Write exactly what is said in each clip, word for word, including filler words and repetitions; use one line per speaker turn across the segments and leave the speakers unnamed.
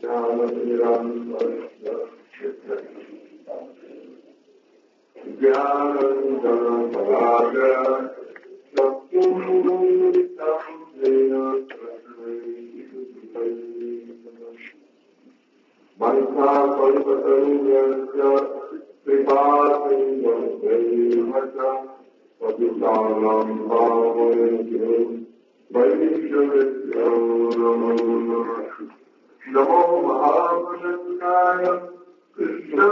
Namo Mahaprasthaya Krishna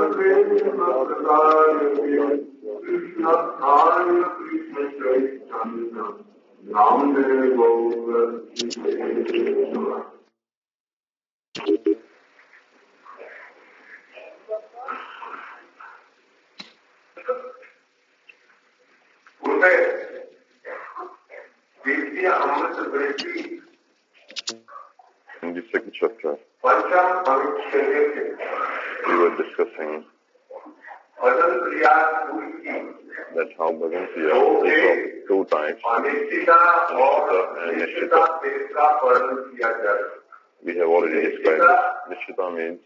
Prema Krishna Hare Krishna Chaitanya Namdeva
In the second chapter, we were discussing that how Bhajan Kriya is of two types, Anishchita and Nishchita. We have already described this. Nishchita means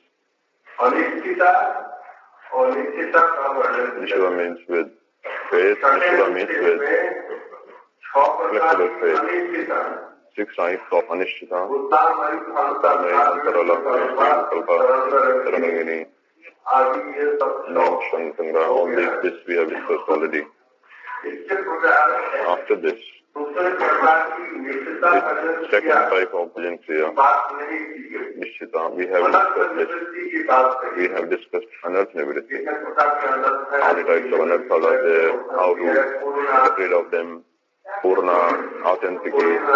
Nishchita means with faith, Nishchita means with flexible faith. Six types of Anishchita, Tamai, Antarala, Kalpa, Saranagini, Nam, Shankanga, all this, this we have discussed already. After this, the second type of Bhajan Kriya, Nishchita, we have discussed this. We have discussed Anartha Nivritti. How many types of Anarthas are there, how to get rid of them, Purna, Authenticity, et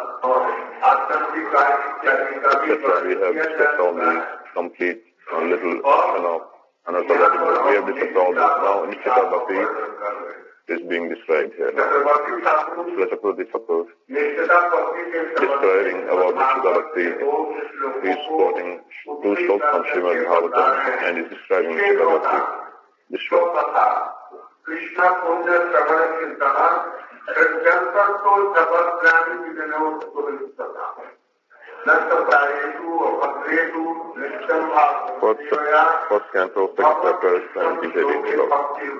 cetera. We have discussed all these complete a little section of Anartha. We have discussed all this. Now, Nishchita Bhakti is being described here. Srila Chakravarti Thakur, describing about Nishchita Bhakti, he is quoting two slokas from Srimad Bhagavatam and is describing Nishchita Bhakti. This sloka.
Krishna Puja Savana Chintana Sajjantato Jabadrani Vidano Surisata Nasta Prayetu Apatretu Nishtam Bhagavaya
First canto, second chapter, seventeen eighteen sloka.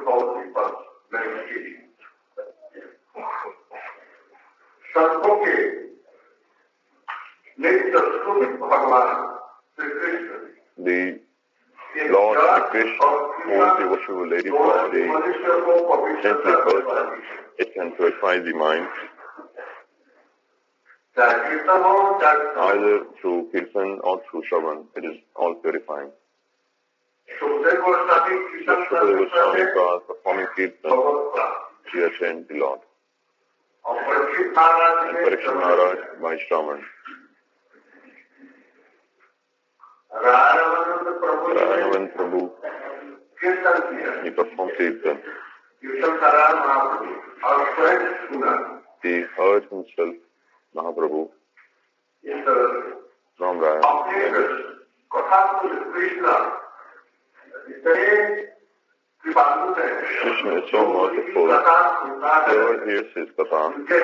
संतों के नित्य सुख भगवान Shri Krishna
The Lord Shri Krishna, who is the worshipful lady for the saintly person, it can purify the mind either through Kirtan or through Shravan. It is all purifying. Shukadeva Goswami was performing Kirtan, she attained the Lord. And Parikshit Maharaj by Shravan. Raghavan Prabhu, he performed Kirtan. He heard himself, Mahaprabhu, from Raya. Krishna is so merciful. Whoever hears his katha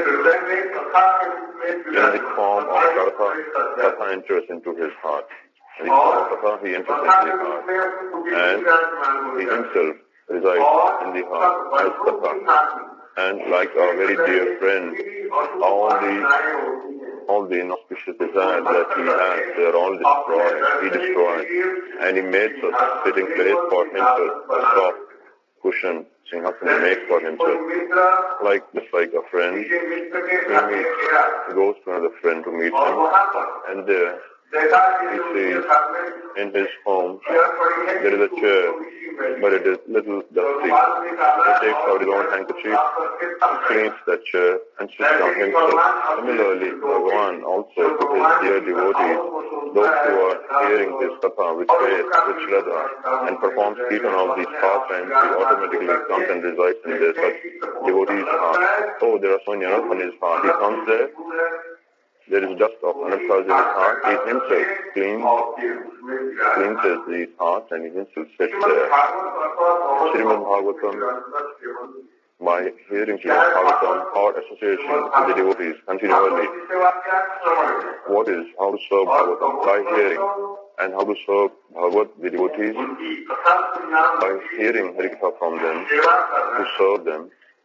in the form of katha, katha enters into his heart. In the form of katha, he enters into his heart. And he himself resides in the heart as katha. And like a very dear friend, all the all the inauspicious desires that he had, they are all destroyed. He destroyed. And he made a sitting place for himself, a soft cushion, Singhasana makes for himself. Like just like a friend, he meets, he goes to another friend to meet him, and there he sees in his home there is a chair, but it is little dusty. He takes out his own handkerchief, cleans that chair, and sits down himself. Similarly, Bhagavan also to his dear devotees, those who are hearing his katha with faith, with shraddha, and performs kirtan of these pastimes, he automatically comes and resides in their such devotees' heart. Oh, there are so many anarthas in his heart. He comes there. There is dust of anarthas in his heart. He himself cleans, cleanses these hearts and he himself sits there. Srimad Bhagavatam, by hearing Srimad Bhagavatam or association with the devotees continually, what is how to serve Bhagavatam? By hearing and how to serve Bhagavad, the devotees, by hearing Harikatha from them, to serve them,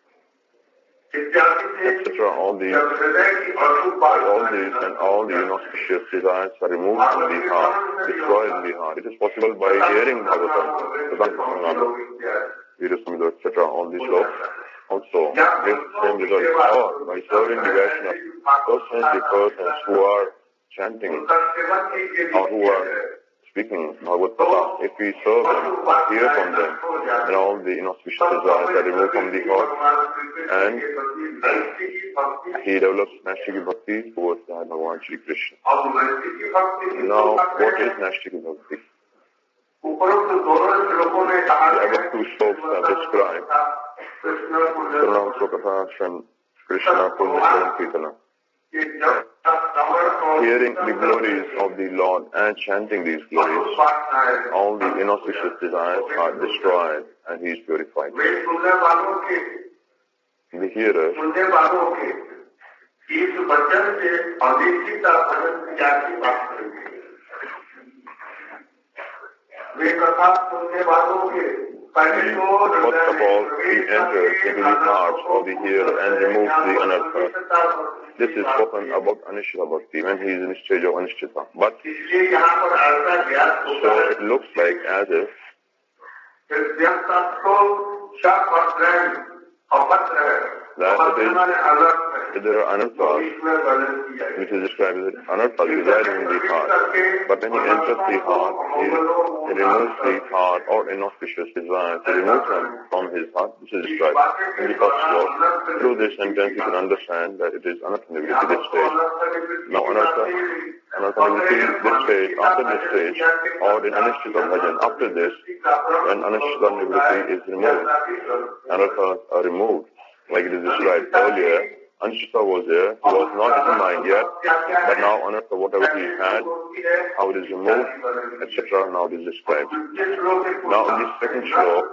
et cetera. All these, all these and all the inauspicious desires are removed from the heart, destroyed in the heart. It is possible by hearing Bhagavatam, Virasamido, et cetera. All these slokas also give the same result. Or by serving the Vaishnavas, persons, the persons who are chanting or who are speaking Bhagavad Gita, if we serve them, hear from them, then all the inauspicious desires are removed from the heart, and he develops Naishtiki Bhakti towards the Bhagavan Shri Krishna. Now, what is Naishtiki Bhakti? The above two slokas are described. Saranam Sokatha and Krishna Punya Kirtana. Hearing the glories of the Lord and chanting these glories, all the inauspicious desires are destroyed and he is purified. The hearer first of all, he enters into the hearts of the hearer and removes the anartha. This is spoken about Anishtita Bhakti when he is in the stage of Anishtita. But, so it looks like as if that it is, there are anarthas, which is described as anarthas residing in the heart. But when he enters the heart, he, he removes the heart or inauspicious desires, he removes them from his heart. This is described in the first sloka. Through this sentence, you can understand that it is anartha nivritti, this stage. Now, anartha, anartha nivritti, this stage, after this stage, or in Anishtita Bhajan, after this, when Anishtita nivritti is removed, anarthas are removed. Like it is described earlier, Anishtita was there, he was not in the mind yet, but now Anartha, whatever he had, how it is removed, et cetera, now it is described. Now in this second sloka,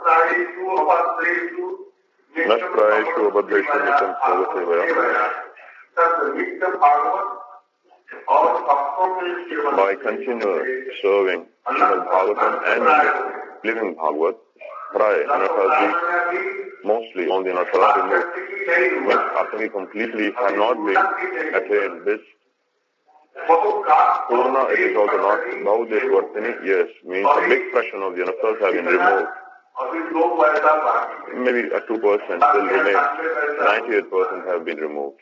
Nashprayeshu Abhadreshu Nitam Savatevaya, by continual serving Srimad Bhagavatam and living Bhagavad, Pray, Anartha, mostly on the anartha removed. But after we completely have not been attained this, Purna, it is also not Bhaudeshvartini, yes, means a big fraction of the anarthas have been removed. Maybe a two percent still remain, ninety-eight percent have been removed.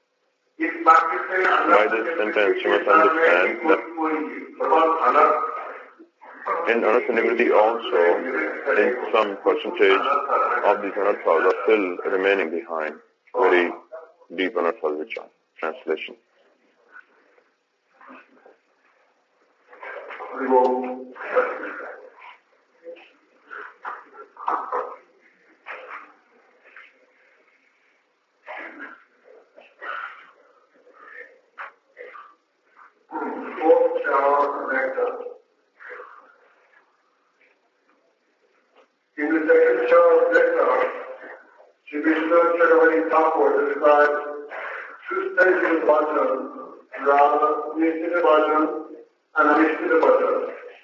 By this sentence, you must understand that in anartha nivritti also, in some percentage of these anarthas are still remaining behind. Very deep anarthas, which are translation.
In the second show of Nectar, Shri Vishnu Chakravarti Thakur describes two stages of bhajan, Radha, Nishtita bhajan, and Anishtita bhajan.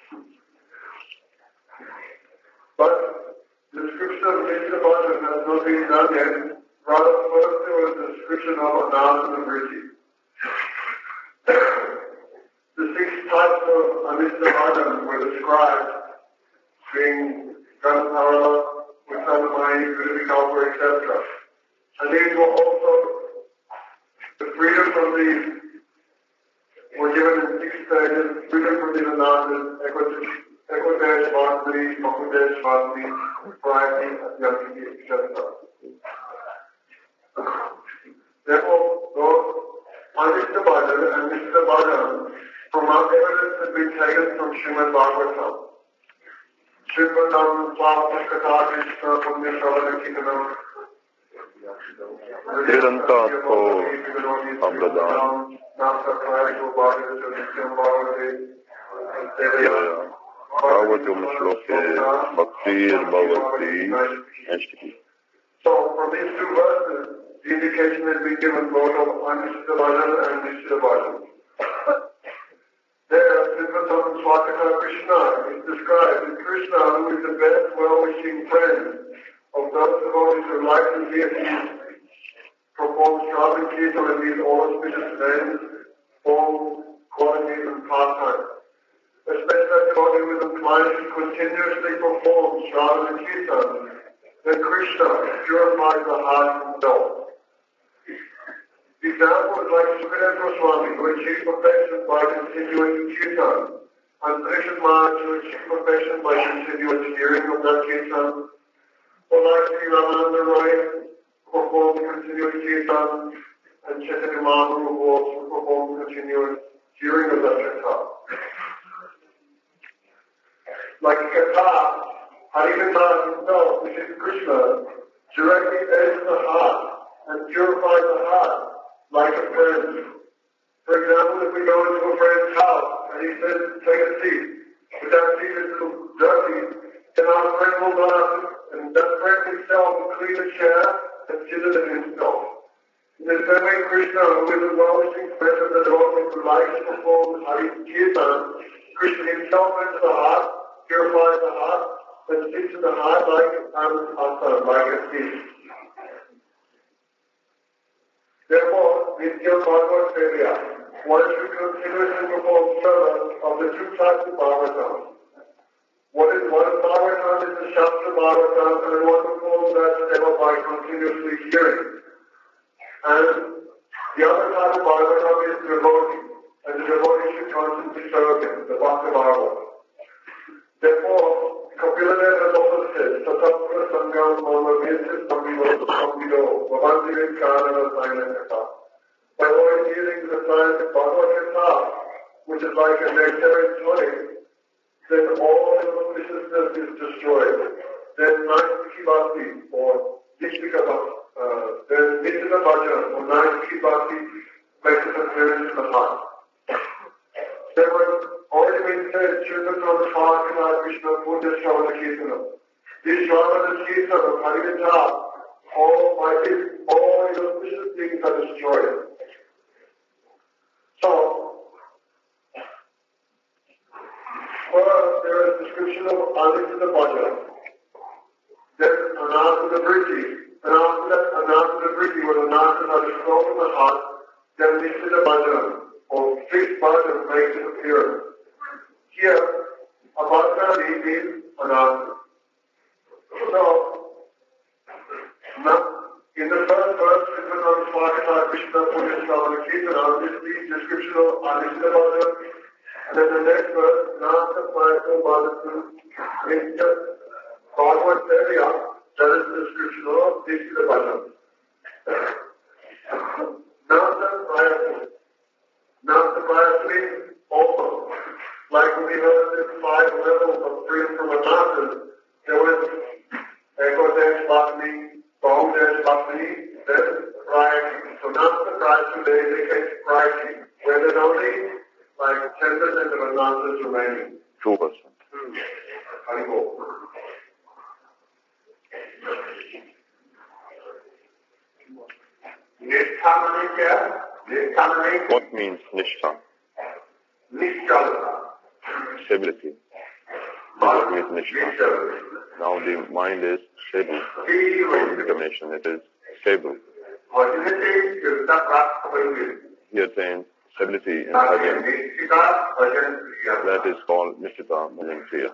But the description of Nishtita bhajan has not been done yet. Rather, first there was the description of Ananda and Vritti. The six types of Anishtita bhajan were described, being Gandhara, Uttamai, Vidikalpa, et cetera. And these were also, the freedom from these were given in six stages: freedom from these anandas, Ekodesh, Vardhani, Makudesh, Vardhani, Prayati, Adyatiki, et cetera. Therefore, those Anishtita bhajan and Nishtita bhajan, from our evidence has been taken from Srimad Bhagavatam. Shripadam, Swapna, Katha, Krishna, Punya, Shavana, Kitanam,
Nirantato Abradam. Bhagavatam Shloke, Bhaktir, Bhavati, Naishtiki.
So, from these two verses, the indication has been given both of Anishtita bhajan and Nishtita bhajan. There, Shripadam, Swapna, Bhagavad Krishna is described as Krishna, who is the best well-wishing friend of those devotees who like the deities, perform Shravan Kirtan and these auspicious names, forms, qualities, and pastimes. Especially that devotee who is inclined to continuously perform Shravan Kirtan, then Krishna purifies the heart himself. The example is like Sukadeva Goswami, who achieved perfection by continuous Kirtan, and Parikshit Maharaj, who achieved perfection by continuous hearing of that Kirtan, or like Sri Ramananda Roy, who performed continuous Kirtan, and Chaitanya Mahaprabhu, who also performed continuous hearing of that Kirtan. Like Katha, Harikatha himself, which is Krishna, directly enters the heart and purifies the heart like a friend. For example, if we go into a friend's house and he says, take a seat, but that seat is too dirty, then our friend will go out and that friend himself will clean a chair and sit it in himself. In the same way, Krishna, who is a well-wishing friend of the devotee who likes to perform Hari Kirtan, Krishna himself enters the heart, purifies the heart, and sits in the heart like an asana, like a seat. Therefore, Nitya Bhagavad Sevya, one should continuously perform service of the two types of Bhagavatam. What is one Bhagavatam is the Shastra Bhagavatam, and one performs that seva by continuously hearing. And the other type of Bhagavatam is devotee, and the devotee should constantly serve him, the Bhakta Bhagavatam. Therefore, Kapila Dev has also said, Satapura Sangam Mama Vyasya Samvido Samvido Bhavanti Karana Sayanakata. By always hearing the signs of Bhagavad Gita, which is like a nectarian tonic, then all viciousness is destroyed. Then Naisiki Bhakti or Nishtika Bhakti, uh, then Nishita Bhajan or Naisiki Bhakti makes its appearance in the heart. There was already been said, Shriman Radha Krishna Puja Shravana Kirtana. This Shravana Kirtana of Harikatha, all by this, all the auspicious things are destroyed. So, first there is a description of Aditya Bhaja. Then Anatha Vritti. And after that, Anatha Vritti, when Anatha are destroyed from the heart, then Nishita Bhaja, or fixed bhajan makes its appearance. Here, Abhakti means Anatha. So, now, in the first verse, Krishna Swakata Krishna Puja Shravana Kirtana, this is the description of Aditya Bhajan. And then the next verse, Nasa Payaka Bhajatu, means just Bhagavad Sevya, that is the description of Nishita Bhajan. Nasa Payaka. Nasa Payaka means also, like we heard in five levels of freedom from Anatha, there was Ego Desh Bhakti, Bahu Desh Bhakti, then Prayaki. So Nasa Prayaki, they indicate Prayaki, where there's only like ten percent of Anatha's remaining.
two percent.
Haribol. Nishtha means kya? Nishtha means
what means Nishtha?
Nishchalata.
Stability. What means Nishtha? Now the mind is stable. Determination, it is stable. He attains stability in bhajan. That is called Nishtita Bhajan Kriya.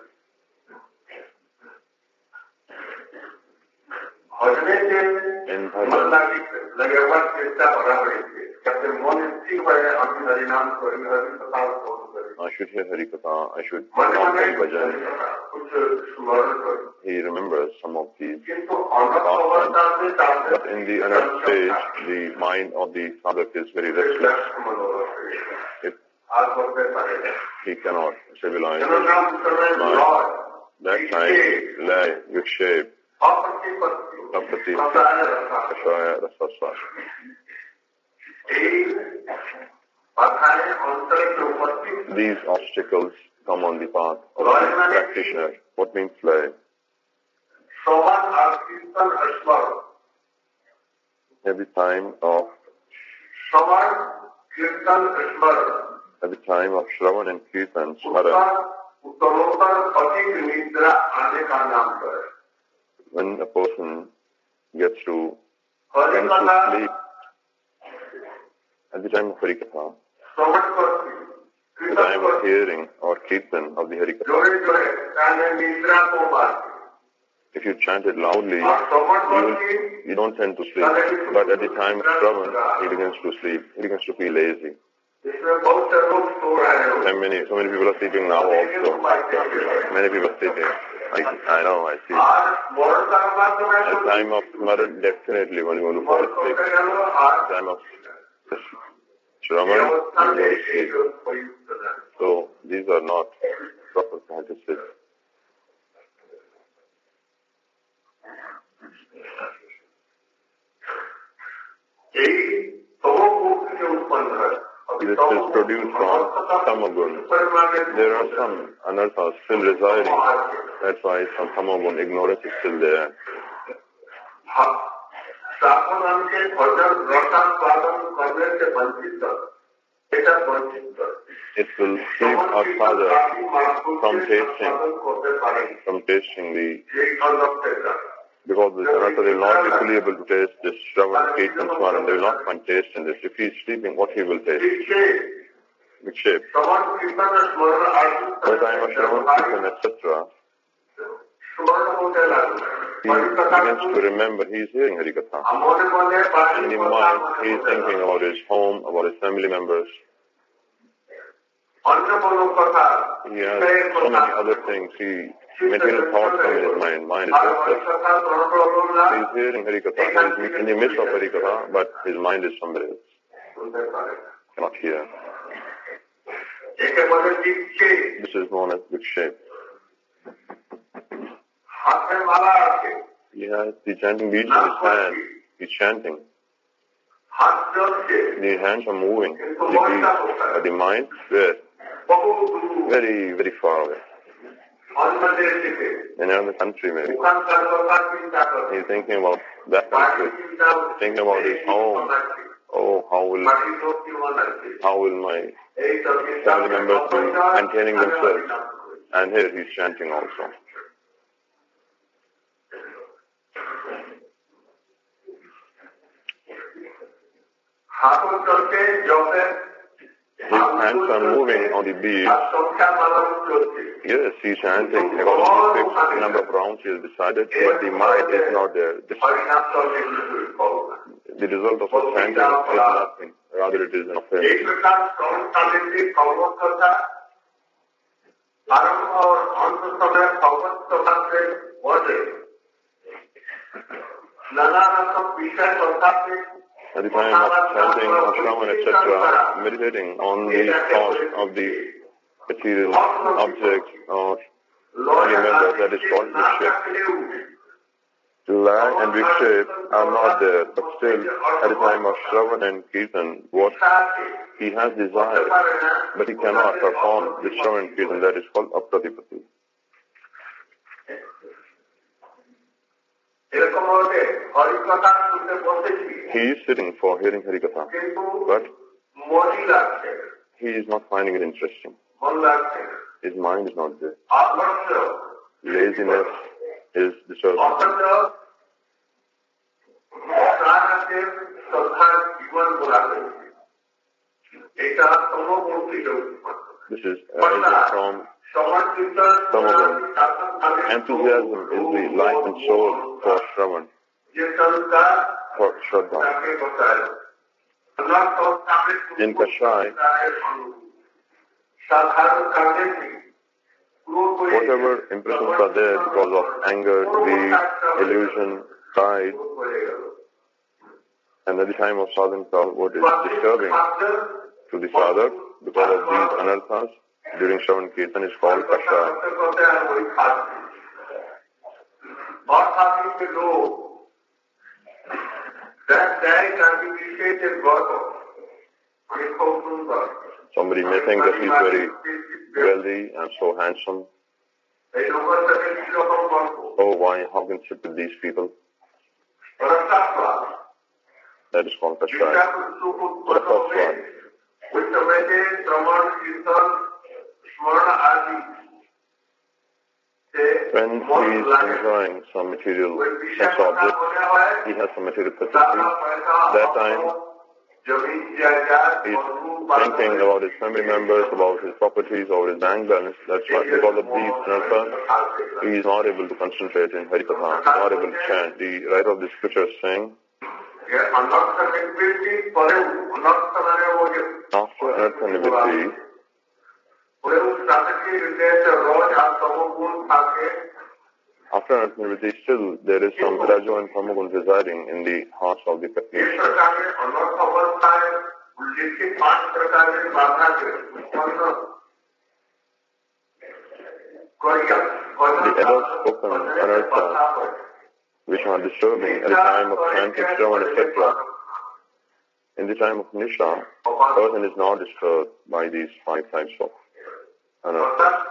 In bhajan, I should hear Harikatha, I should chant in bhajan. He remembers some of these pastimes, but in the another stage, the mind of the sadhak is very restless. If he cannot stabilize his mind, that time, lay, vikshep, apati, kashaya, rasasva. These obstacles come on the path of the practitioner. What means lay? Every time of at the time of Shravan and Kirtan, Smara, When a person gets to, gets to sleep at the time of Harikatha, the time of hearing or kirtan of the Harikatha, if you chant it loudly, you, will, you don't tend to sleep. But at the time of Shravan, he begins to sleep. He begins to feel lazy. So many, so many people are sleeping now also. Many people are sleeping. I, I know, I see. At the time of Smaran, definitely when you want to fall asleep. At the time of Shravan, you go to sleep. So these are not proper practices. This is produced from Tamagun. There are some anarthas still residing. That's why some Tamagun ignorance is still there. It will keep our father from tasting, from tasting the, because the anartha will not be fully able to taste this Shravan, Kirtan, Smaran. They will not find taste in this. If he is sleeping, what he will taste? Vikshev. By the time of Shravan, Kirtan, et cetera, he begins to remember he is hearing Harikatha. In his mind, he is thinking about his home, about his family members. He has so many other things. He material thoughts come in his mind. Mind is restless. He is hearing Harikatha. He is in the midst of Harikatha, but his mind is somewhere else. Cannot hear. This is known as Vikshev. He has the chanting beads in his hand. He is chanting. The hands are moving. The beads. But the mind, where? Very, very far away. In another country maybe. He's thinking about that country. Thinking about his home. Oh, how will, how will my family members be maintaining themselves? And here he's chanting also. His hands are moving on the beat. Yes, he's chanting. According to the fixed number of rounds he has decided, but the mind is not there. The result of his chanting is nothing. Rather, it is an offense. At the time of chanting of Shravan, et cetera, meditating on the thought of the material objects or any member, that is called Vikshev. Lag and Vikshev are not there, but still at the time of Shravan and Kirtan, what he has desired, but he cannot perform the Shravan and Kirtan, that is called Apratipati. He is sitting for hearing Harikatha, but he is not finding it interesting. His mind is not there. Laziness is disturbing. This is arising from Tamagun. Enthusiasm is the life and soul for Shravan, for Shraddha. In Kashai, whatever impressions are there because of anger, greed, illusion, pride, and at the time of sadhana, what is disturbing to the sadhak because of these anarthas during Shravan Kirtan is called Kashai. Somebody may think that he's very wealthy and so handsome. Oh, why? How can he sit with these people? That is called Kashai. enjoying some material sex object, he has some material possession. That time, he's thinking about his family members, about his properties, about his bank balance. That's why, because of these anartha, he is not able to concentrate in Harikatha, not able to chant. The writer of the scripture is saying, after anartha nivritti, after anartha nivritti, still there is some rajo and tamagun residing in the hearts of the practitioners. The adult spoken anartha, which are disturbing at the time of chanting, Shravan, et cetera. In the time of Nisha, a person is not disturbed by these five types of anartha.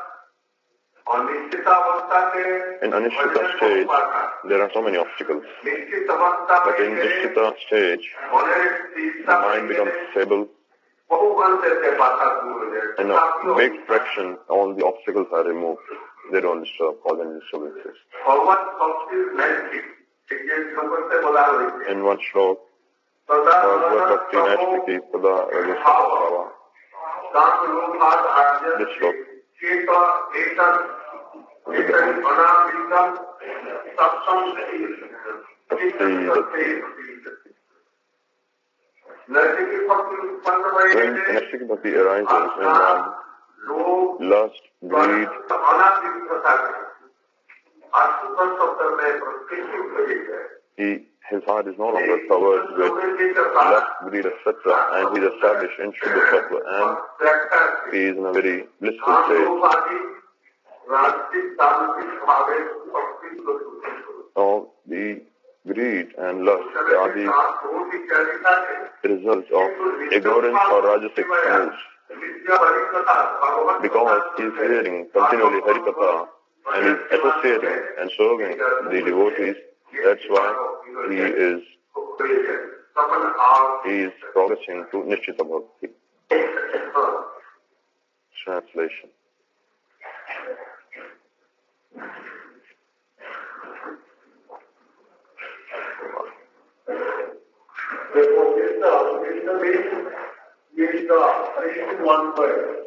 In Anishtita stage, there are so many obstacles. But in Nishtita stage, the mind becomes stable. In a big fraction, all the obstacles are removed. They don't disturb, cause any disturbances. In one shlok, Bhagavad Bhakti Pada Rajasava. This shlok. When Nastik Bhakti arises in one, lust, greed, he, his heart is no longer covered with lust, greed, et cetera, and he is established in Shuddha Sattva, and he is in a very blissful state. All the greed and lust are the results of ignorance or rajasic moods. Because he is hearing continually Harikatha and is associating and serving the devotees, that's why he is he is progressing to Nishtita Bhakti. Translation.
Therefore, Krishna, Krishna means Krishna, Krishna in one word.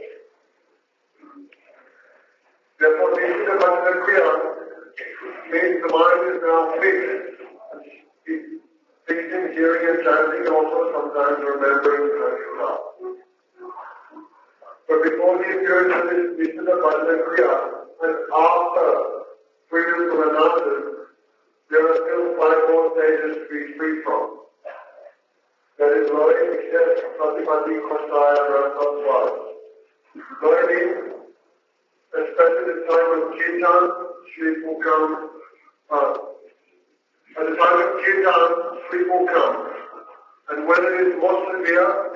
Therefore, Krishna Bhaktya means the mind is now fixed. Fixed in hearing and chanting, also sometimes remembering Krishna. But before the appearance of this Krishna Bhaktya, and after freedom from another, there are still five more stages to be free from. That is learning, except Pratipatti, Kosaya, and Rasaswad. Learning, especially at the time of Kirtan, sleep will come. Uh, at the time of Kirtan, sleep will come. And when it is more severe,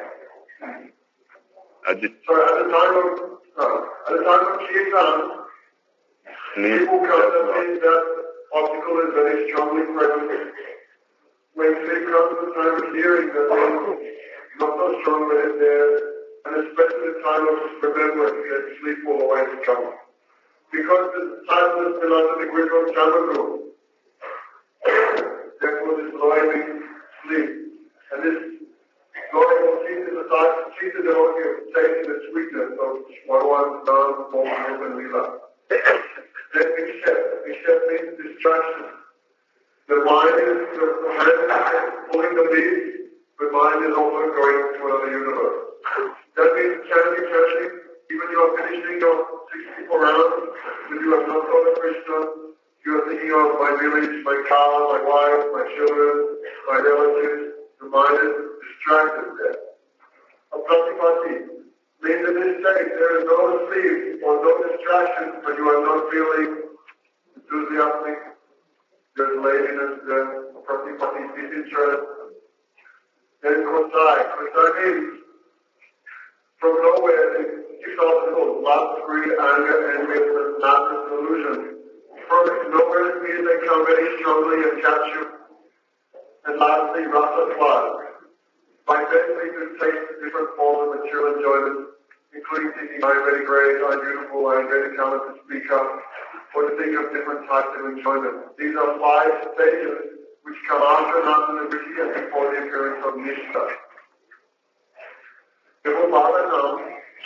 Ajit.
sorry, at the time of, uh, at the time of Kirtan, sleep will come. That means that obstacle is very strongly present. When sleep comes at the time of hearing, that means not so strong when it's there, and especially the time of remembering that sleep will always come. Because the time is belongs to the grid of Chandra, therefore this loyalty sleep. And this loyalty sleep is a type of cheat the devotee of tasting the sweetness of Bhagavan's Nam, Om, and Lila. Then except, except means distraction. The mind is, the hand is pulling the lead, the mind is also going to another universe. That means chanting, chanting, even you are finishing your sixty-four rounds, but you have not thought of Krishna, you are thinking of my village, my cow, my wife, my children, my relatives, the mind is distracted there. A pratipatti means in this state there is no sleep or no distraction, but you are not feeling enthusiastic. There's laziness, there's pratipatti, disinterest. Then kosai. Kosai means from nowhere it kicks off the whole lust, greed, anger, envy, madness, delusion. From nowhere means they come very strongly and catch you. And lastly, rasa flood. By basically to taste different forms of material enjoyment, including thinking I'm very great, I'm beautiful, I'm very talented to speak up. for the sake of different types of enjoyment. These are five stages which come after non-liberty and before the appearance of Nishta. Therefore, Bhavanam,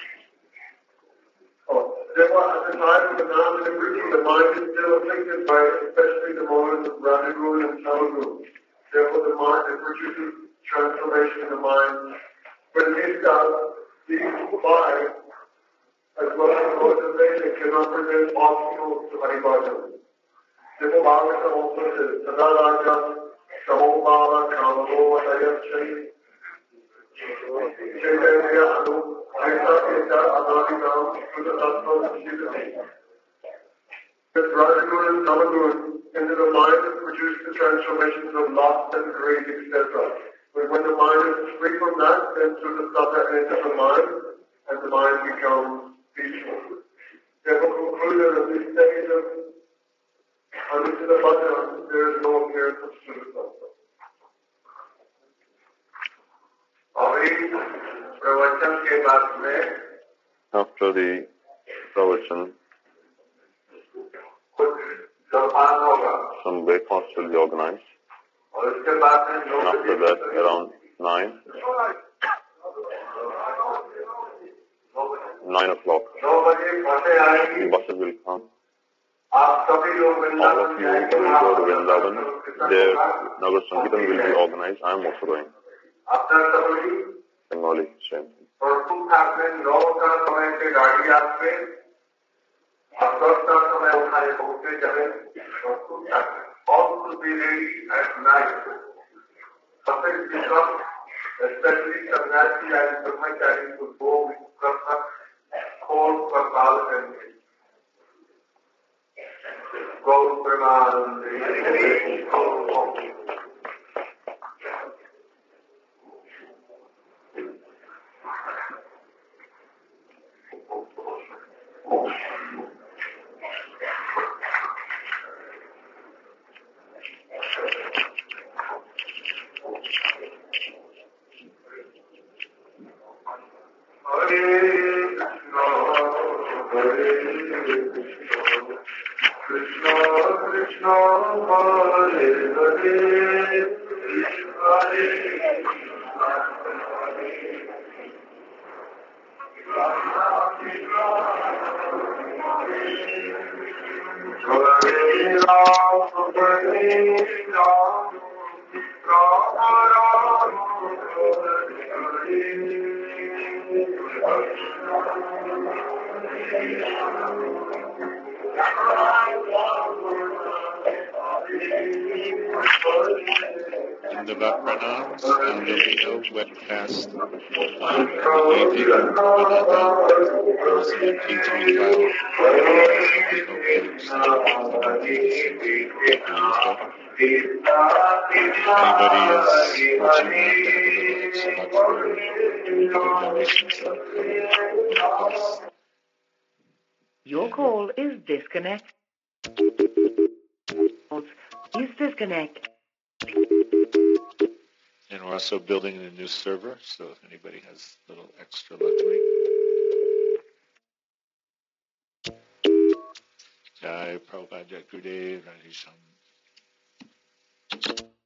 oh, therefore, at the time of the non-liberty, the mind is still afflicted by especially the moments of Rajaguna and Tamagun. Therefore, the mind, it produces transformation in the mind. When Nishta, these five, as well as motivation, cannot present obstacles to Haribhajan. Therefore, Bhagavatam also says, Sada Raja, Saho Bhava, Kamavo, Ayachai, Chaitanya, Anu, Aisa, Eta, Adadinam, Sudatatma, Shivati. This Rajagun and Tamagun, into the mind has produced the transformations of lust and greed, et cetera. But when the mind is free from that, then Sudatatma enters the mind, and the mind becomes peaceful. Therefore, concluded at this stage of Anusita Bhajan, there is no appearance of Sudatatma.
After the pravachan, some breakfast will be organized. And after that, around nine, nine o'clock, the buses will come. All of you will go to Vrindavan. There, Nagar Sankirtan will be organized. I am also going. Bengali, same thing.
All to be ready at night. Perfect become, especially Savyasi and Brahmachari, to go with Krishna, cold for Kal and Go Premanand.
Dandavat pranams, and there'll be no webcast uh, in the evening. There is an M P three file, so we hope that it's not If anybody is fortunate enough to have a little extra bucks for giving donations, then come and help us.
Your call is disconnected. Please disconnect.
And we're also building a new server, so if anybody has a little extra luxury. Jai Prabhupada Jai Gurudev Radhe Shyam.